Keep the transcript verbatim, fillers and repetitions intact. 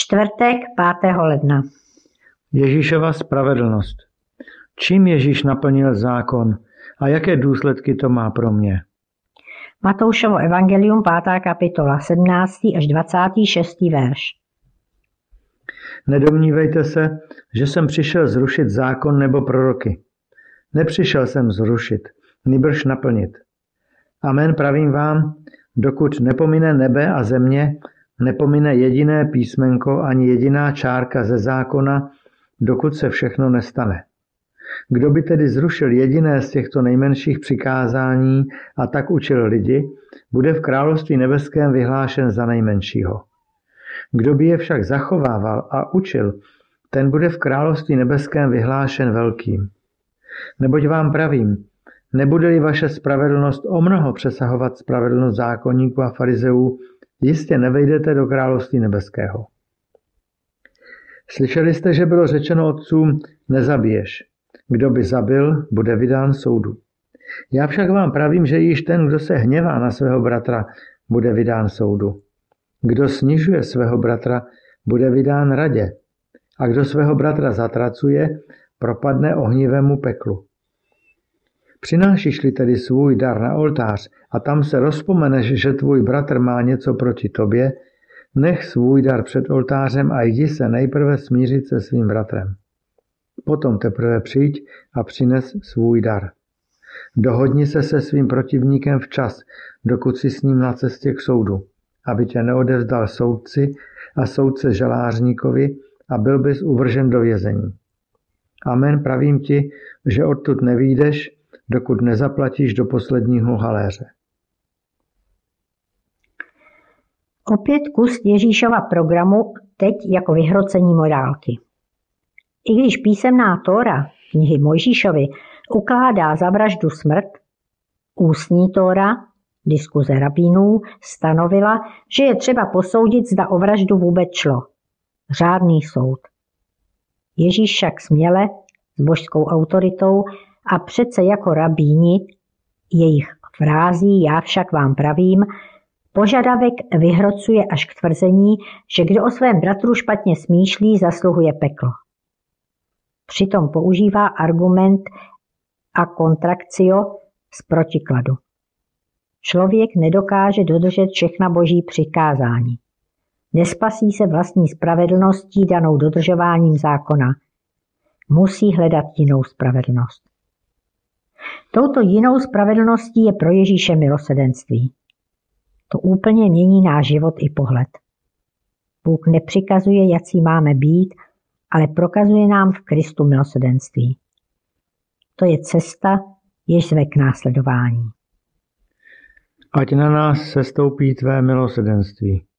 Čtvrtek, pátého ledna. Ježíšova spravedlnost. Čím Ježíš naplnil zákon a jaké důsledky to má pro mě? Matoušovo evangelium, pátá kapitola, sedmnáctý až dvacátý šestý verš. Nedomnívejte se, že jsem přišel zrušit zákon nebo proroky. Nepřišel jsem zrušit, nýbrž naplnit. Amen, pravím vám, dokud nepomine nebe a země, nepomine jediné písmenko ani jediná čárka ze zákona, dokud se všechno nestane. Kdo by tedy zrušil jediné z těchto nejmenších přikázání a tak učil lidi, bude v království nebeském vyhlášen za nejmenšího. Kdo by je však zachovával a učil, ten bude v království nebeském vyhlášen velkým. Neboť vám pravím, nebude-li vaše spravedlnost o mnoho přesahovat spravedlnost zákonníků a farizeů, jistě nevejdete do království nebeského. Slyšeli jste, že bylo řečeno otcům, nezabiješ. Kdo by zabil, bude vydán soudu. Já však vám pravím, že již ten, kdo se hněvá na svého bratra, bude vydán soudu. Kdo snižuje svého bratra, bude vydán radě. A kdo svého bratra zatracuje, propadne ohnivému peklu. Přinášíš-li tedy svůj dar na oltář a tam se rozpomeneš, že tvůj bratr má něco proti tobě, nech svůj dar před oltářem a jdi se nejprve smířit se svým bratrem. Potom teprve přijď a přines svůj dar. Dohodni se se svým protivníkem včas, dokud si s ním na cestě k soudu, aby tě neodevzdal soudci a soudce žalářníkovi a byl bys uvržen do vězení. Amen, pravím ti, že odtud nevyjdeš, dokud nezaplatíš do posledního haléře. Opět kus Ježíšova programu, teď jako vyhrocení morálky. I když písemná Tóra knihy Mojžíšovi ukládá za vraždu smrt, ústní Tóra, diskuze rabínů, stanovila, že je třeba posoudit, zda o vraždu vůbec šlo. Řádný soud. Ježíš však směle, s božskou autoritou a přece jako rabíni, jejich frází já však vám pravím, požadavek vyhrocuje až k tvrzení, že kdo o svém bratru špatně smýšlí, zasluhuje peklo. Přitom používá argument a kontrakcio z protikladu. Člověk nedokáže dodržet všechna boží přikázání. Nespasí se vlastní spravedlností danou dodržováním zákona. Musí hledat jinou spravedlnost. Touto jinou spravedlností je pro Ježíše milosrdenství. To úplně mění náš život i pohled. Bůh nepřikazuje, jací máme být, ale prokazuje nám v Kristu milosrdenství. To je cesta, jež zve k následování. Ať na nás sestoupí tvé milosrdenství.